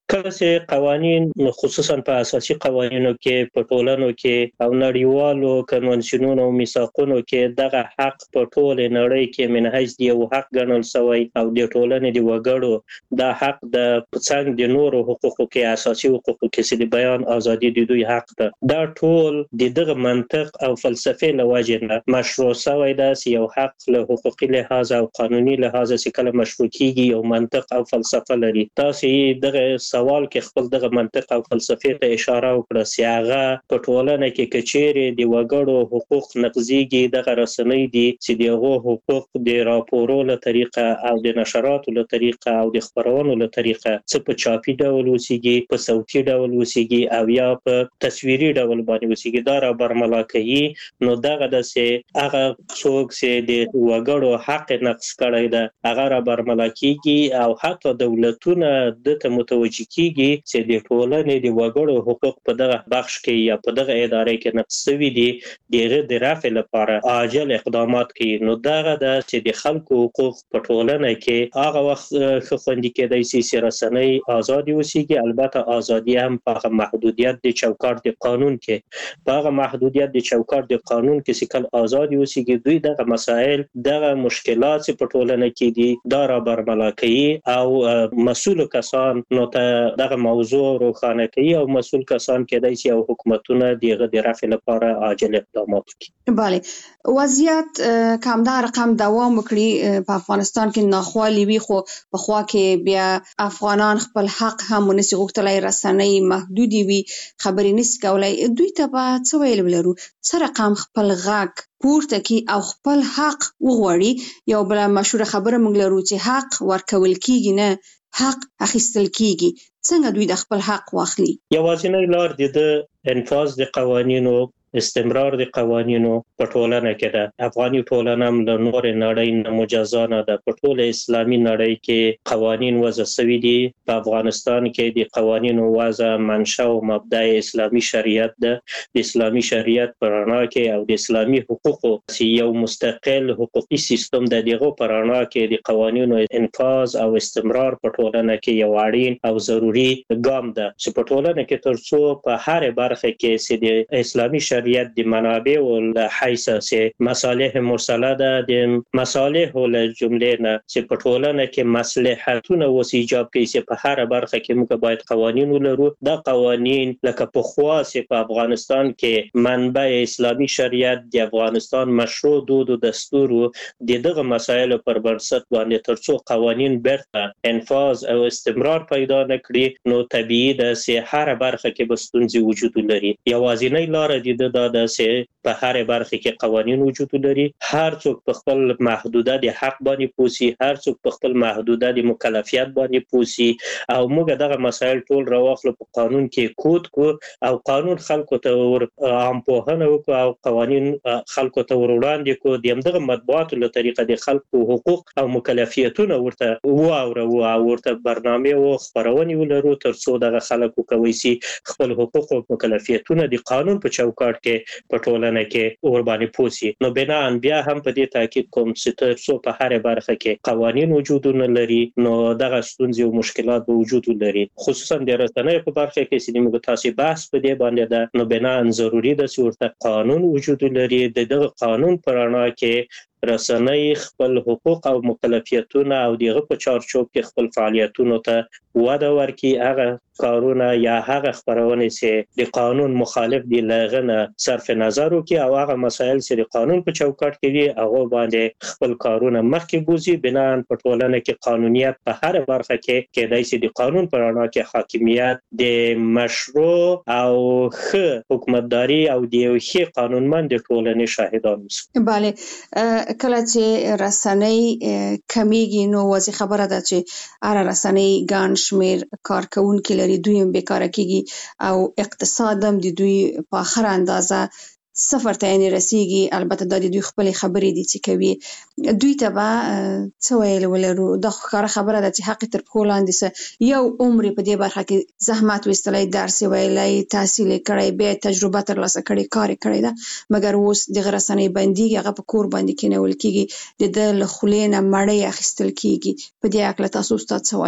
S13: کله چې قوانين خصوصا په اساسي قوانینو کې په ټولنو کې او نړیوالو کنونسیونونو او میثاقونو کې دغه حق په ټول نړۍ کې منحیز دی او حق ګڼل شوی او د ټولنې د وګړو دا حق د څنګه د نورو حقوقو کې اساسي حقوقو کې چې د بیان ازادي د دوی حق ده. دا ټول د دغه منطق او فلسفي لوجه نه مشروع شوی ده چې یو حق له حقوقي لحاظ او قانوني لحاظ چې کله مشروع کیږي یو منطق او فلسفه لري. تاسو دغه سوال کې خپل دغه منطق او فلسفه ته اشاره وکړه چې هغه په ټولنه کې کچېره د وګړو حقوق نقضيږي دغه رسنۍ دي چې دغه حقوق د راپورو له طریقه او د نشراتو له طریقه او د خبرونو له طریقه څه په چاپي ډول وسیږي په صوتي ډول وسیږي او یا په تصویري ډول باندې وسیږي دا را برملا کوي. نو دغه د سه هغه څوک چې د وګړو حق نقض کړی ده هغه را برملا کیږي او حتی دولتونه د متوجي کیږي چې د ټولنې د وګړو حقوق په دغه بخش کې یا په دغه ادارې کې نقض شوي دي دغه د رفع لپاره عاجل اقدامات کوي. نو دغه د چې د خلکو حقوق په ټولنه کې هغه وخت خوندي کېدای شي چې رسنۍ ازادي وسیږي. البته ازادي هم په محدودیت د چوکاټ د قانون کې په هغه محدودیت د چوکاټ د قانون کې چې کله ازادي وسیږي دوی دغه مسائل دغه مشکلات په ټولنه کې دي دا را برملا کوي او مسؤل کسان نو ته دغه موضوع روښانه کوي او مسؤل کسان کېدای شي او حکومتونه دغه د رفع لپاره عاجل اقدامات وکړي.
S11: بله وضعیت کمدا رقم دوام وکړي په افغانستان کې ناخوالي وي خو په خوا کې بیا افغانان خپل حق هم ونسي غوښتلای رسنۍ محدودي وي خبرې نس کولای دوی ته به څه ویل ولرو څه رقم خپل غږ پورته کی او خپل حق وغوړي. یو بل مشهور خبره موږ لرو چې حق ورکول کیږي نه حق اخیستل کیږي. څنګه دوی د خپل حق واخلي؟
S13: یوازینی لار د انفاذ د قوانینو استمرار د قوانینو په ټولنه کې ده. افغاني ټولنه هم له نور نړۍ نه مجزا نه ده. په ټول اسلامي نړۍ کې قوانین وضع شوي دي. په افغانستان کې د قوانینو وضع منشأ او مبدا اسلامي شریعت ده. د اسلامي شریعت په رڼا کې او د اسلامي حقوقو چې یو مستقل حقوقي سیستم د دغه په رڼا کې د قوانینو انفاذ او استمرار په ټولنه کې یو اړین او ضروری ګام ده چې په ټولنه کې ترڅو په هر برخه کې چې د اسلامي شریعت د منابع او له حیث چې مصالح مرسله ده د مصالح له جملې نه چې په ټولنه کې مصلحتونه وسی ایجاب کوي چې په هر برخه کې موږ باید قوانین ولرو. دا قوانین لکه په خوا چې په افغانستان کې منبع اسلامي شریعت د افغانستان مشروع دود او دستور د دغه مسایلو پر بنسټ باندې ترڅو قوانین برته انفاذ او استمرار پیدا نکړي نو طبيعي ده چې هر برخه کې به ستونزې وجود لري. یوازینی لار د دا د سه په هر برخه کې قوانین وجود لري. هر څوک په خپل محدوده د حق باندې پوسی هر څوک په خپل محدوده د مکلفیت باندې پوسی او موږ دغه مسایل ټول راوخلو په قانون کې کود کو او قانون خلکو ته ور عام پوهنه وکړو او قوانین خلکو ته وروړاندې کو د دغه مطبوعاتو له طریقه د خلکو حقوق او مکلفیتونه ورته واورو او ورته برنامه او خبرونه ولرو ترڅو دغه خلکو کوي سي خپل حقوق او مکلفیتونه د قانون په چوکاټ کې په ټولنه کې اور باندې پوسی. نو بنا ان بیا هم په دې تاکید کوم چې ترڅو په هر برخه کې قوانین وجود نه لري نو دغه ستونزې او مشکلات به وجود لري. خصوصا د رسنۍ په برخه کې چې موږ تاسو بحث په دې باندې ده نو بنا ان ضروری ده چې ورته قانون وجود لري. دغه قانون پر اړه کې رسنۍ خپل حقوق او مکلفیتونه او دغه په چارچوب کې خپل فعالیتونو ته وده ورکړي. هغه کارونه یا هغه خبرونه چې د قانون مخالف دي لغنه صرف نظر وکړي او هغه مسایل چې د قانون په چوکاټ کې دي هغه باندې خپل کارونه مخکې بوزي. بنا په ټولنه کې قانونیت په هر برخه کې کېدای شي د قانون پر اړه کې حاکمیت د مشروع او ښه حکومتداري او د یو ښه قانونمند ټولنې شاهدان اوسو.
S11: بله کله چې رسنۍ کمیږي نو واضح خبره ده چې اره رسنۍ ګڼ شمیر کارکونکي لري دوی هم بیکاره کیږي او اقتصاد هم د دوی په اخر اندازه صفر ته یې رسیږي. البته د دوی خپل خبرې دي چې کوي دوی ته به څه ویل ولرو. د ښکاره خبره ده چې حق تر پښو لاندې سه یو عمر په دې برخه کې زحمت وستلای درس ویلای تحصیل کړی به تجربه ترلاسه کړي کار کړی ده مګر اوس د رسنۍ بندي هغه په کور باندې کېنول کیږي د د خلینه مړی اخیستل کیږي. په دې اړه تاسو ستاسو څه وایي؟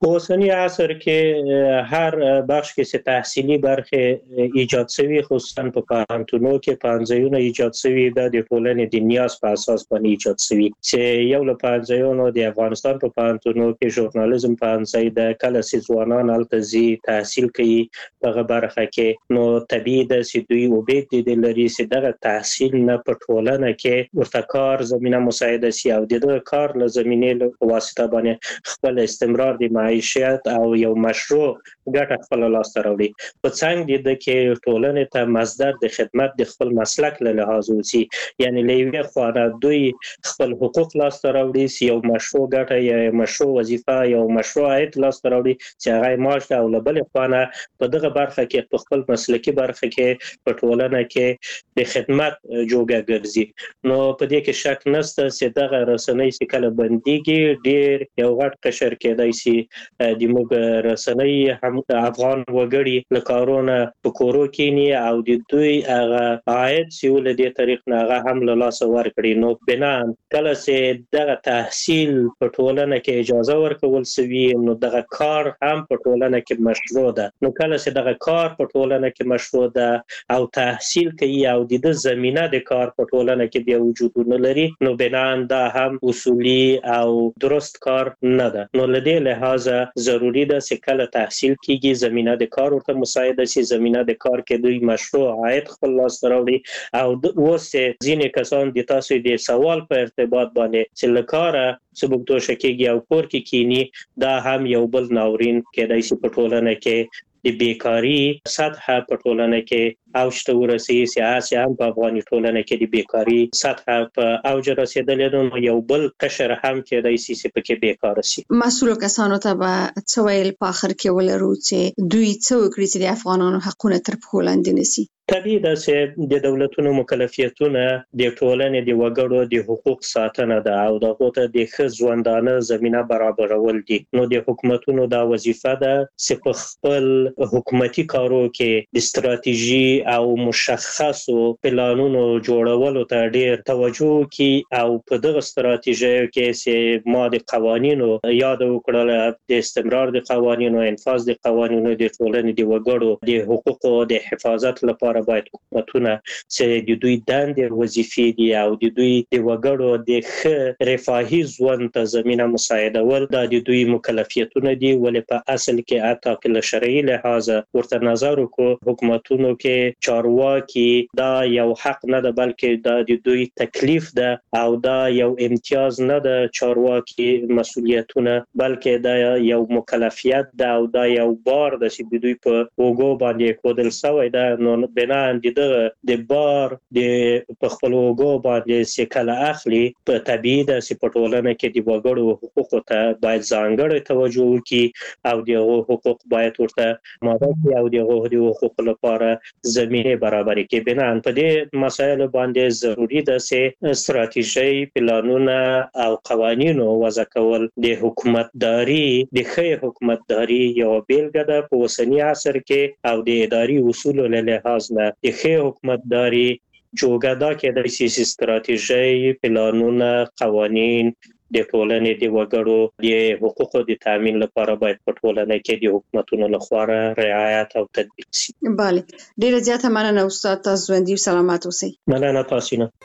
S13: په اوسني عصر کې هر بخش کې چې تحصیلي برخه ایجاد شوی، خصوصا په پوهنتونونو کې پوهنځایونه ایجاد شوي د ټولنې د نیاز په اساس باندې ایجاد شوي، چې یو له پوهنځایونو د افغانستان په پوهنتونونو کې ژورنالیزم پوهنځی د کله چې ځوانان هلته ځي تحصیل کوي په برخه کې، نو طبیعي ده چې دوی امید دي لري چې دغه تحصیل نه په ټولنه کې ورته کار زمینه مساعده شي او د دغه کار له زمینې په واسطه باندې خپل استمرار د معیشت او یو مشروع ګټه خپل لاس ته راوړي. په څنګ د کې ټولنې ته مصدر د خدمت د خپل مسلک له لحاظ وسی، یعنی له یوې خوا دوی خپل حقوق لاس ته راوړي چې یو مشروع ګټه یا مشروع وظیفه یا مشروع عاید لاس ته راوړي چې هغه معاش او له بلې خوا په دغه برخه کې په خپل مسلکي برخه کې په ټولنه کې د خدمت جوګه ګرځي. نو په دې کې شک نشته چې دغه رسنۍ چې کله بنديږي ډېر یو غټ قشر کېدای شي د موږ رسنۍ هم افغان وګړي له کارونه په کورو کې او د دوی هغه عاید چې ول دې طریق نه هغه هم له لاس ورکړي. نو بنا کله چې دغه تحصیل په ټولنه کې اجازه ورکول شوی، نو دغه کار هم په ټولنه کې مشروع ده. نو کله چې دغه کار په ټولنه کې مشروع ده او تحصیل کوي او د زمينه د کار په ټولنه کې بیا وجود نه لري، نو بنا دا هم اصولي او درست کار نه ده. نو لدې لحاظه ضروری ده چې کله تحصیل کیږي زمينه د کار ورته مساعده شي، زمينه د کار کې دوی مشروع عاید خپل لاس ته راوړي. او اوس ځینې کسان د تاسو د سوال په ارتباط باندې چې لکاره سبب تو شکیږي او کور کې کینی، دا هم یو بل ناورین کېدای شي په ټولنه کې د بیکاری سطح په ټولنه کې اوج ته ورسیږي. سیاسي هم په افغاني ټولنه کې د بیکاری سطح په اوج رسیدلې، نو یو بل قشر هم کېدای شي چې پکې بیکار شي.
S11: مسؤل کسانو ته به څه ویل په اخر کې ولرو چې دوی څه وکړي چې د افغانانو حقونه تر پښو لاندې نشي؟
S13: طبیعي ده چې د دولتونو مکلفیتونه د ټولنې د وګړو د حقوق ساتنه ده او دغه ته د ښه ژوندانه زمينه برابرول دي. نو د حکومتونو دا وظیفه ده چې په خپل حکومتي کارو کې د ستراتیژي او مشخصو پلانونو جوړولو ته ډېر توجه کوي او په دغه ستراتیژیو کې چې ما د قوانینو یاد وکړل، د استمرار د قوانینو، انفاذ د قوانینو د ټولنې د وګړو د حقوقو د حفاظت لپاره باید حکومتونه چې د دوی دندې وظیفې دي او د دوی د وګړو د ښه رفاهي ژوند ته زمینه مساعدول دا د دوی مکلفیتونه دي. ولې په اصل کې حتی که له شرعي لحاظه ورته نظر وکړو، حکومتونو کې چارواکي دا یو حق نه ده بلکې دا د دوی تکلیف ده او دا یو امتیاز نه ده چارواکي مسؤلیتونه، بلکې دا یو مکلفیت ده او دا یو بار ده چې د دوی په اوږو باندې ایښودل شوی ده. نو بنا دغه د بار د په خپل اوږو باندې چې کله اخلي، په طبیعي ده چې په ټولنه کې د وګړو حقوقو ته باید ځانګړې توجه وکړي او دغه حقوق باید ورته ماده کړي او دغه د حقوقو لپاره زمینه برابر کړي. بنا په دې مسایلو باندې ضروری ده چې ستراتیژي، پلانونه او قوانینو وضع کول د حکومتداري د ښه حکومتداري یو بیلګه ده په اوسني عصر کې او د اداري اصولو له لحاظ نه د ښه حکومتداري جوګه دا کېدای شي چې ستراتیژي، پلانونه، قوانین د ټولنې د وګړو د حقوقو د تامین لپاره باید په ټولنه کې د حکومتونو لخوا رعایت او تطبیق شي.
S11: بله، ډیره زیاته مننه استاد، تاسو ژوندي او سلامت اوسئ.
S13: مننه تاسو نه.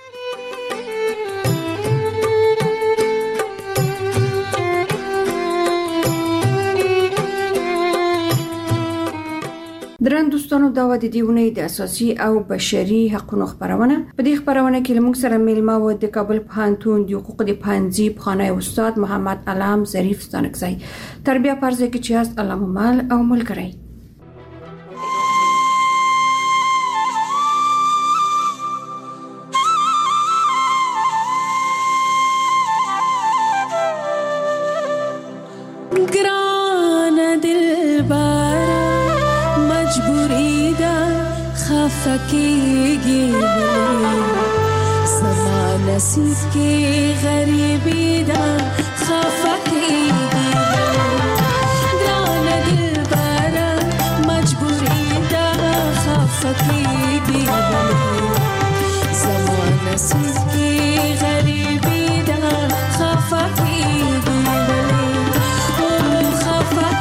S8: درن دوستانو، دا و د دیونه د اساسي او بشري حقوقو خبرونه. په دې خبرونه کې لمونږ سره میلمه و د کابل پوهنتون د حقوق د پوهنځي پخوانی استاد محمد علام ظریف ستانکزی. تربیه پرځه کې چې است علامه مال او ملګری.
S14: फकीगी समा नसीब की गरीबी दा खफकीगी द्रान दिल बारा मजबूरी दा खफकीगी समा नसीब की गरीबी दा खफकीगी ओ खफकीगी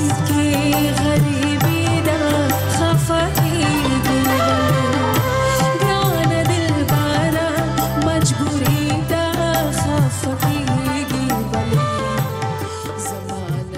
S14: امید که